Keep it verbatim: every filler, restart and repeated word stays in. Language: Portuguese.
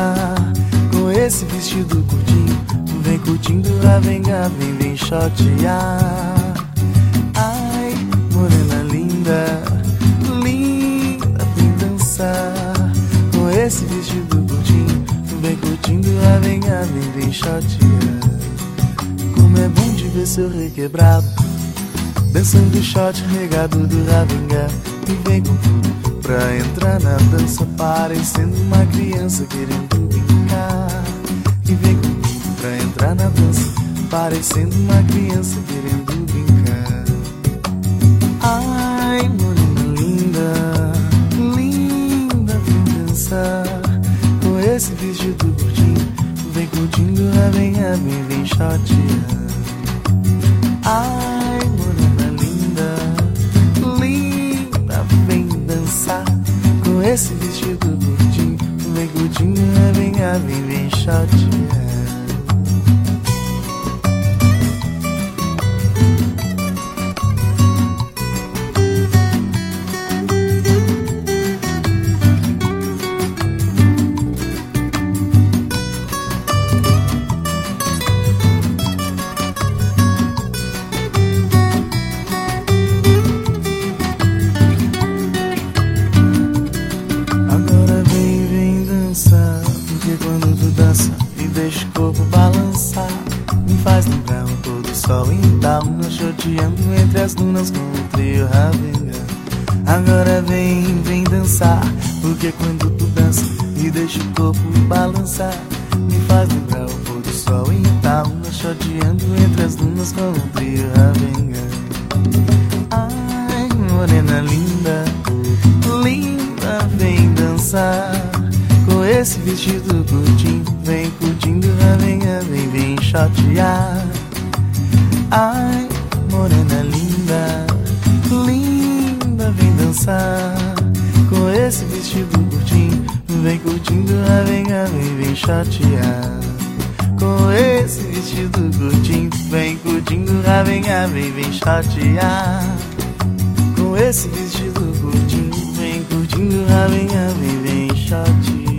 dançar com esse vestido curtinho. Vem curtindo, lá vem cá, vem, vem shotear. Ai, morena linda, linda, vem dançar com esse vestido curtinho. Vem curtindo, lá vem cá, vem, vem shotear. Como é bom de ver seu requebrado dançando shot regado do Ravengá. E vem com tudo pra entrar na dança, parecendo uma criança querendo brincar. E vem com tudo pra entrar na dança, parecendo uma criança querendo brincar. Ai, morena linda, linda, vem dançar com esse vestido curtinho. Vem curtindo, vem, vem, vem shotear. Ai, morena linda, linda, vem dançar com esse vestido curtinho. Vem curtindo, vem, vem, vem shotear. Porque quando tu dança e deixa o corpo balançar, me faz lembrar um pôr do sol em Itaúna, choteando entre as dunas com o trio Ravengá. Agora vem, vem dançar, porque quando tu dança e deixa o corpo balançar, me faz lembrar o pôr do sol em Itaúna, choteando entre as dunas com o trio Ravengá. Ai, morena linda, linda, vem dançar com esse vestido curtinho. Vem curtindo, vem, vem, vem shotear. Ai, morena linda, linda, vem dançar com esse vestido curtinho. Vem curtindo, vem, vem, vem shotear. Com esse vestido curtinho, vem curtindo, vem, vem, vem shotear. Com esse vestido curtinho, vem curtindo, vem, vem, vem shotear.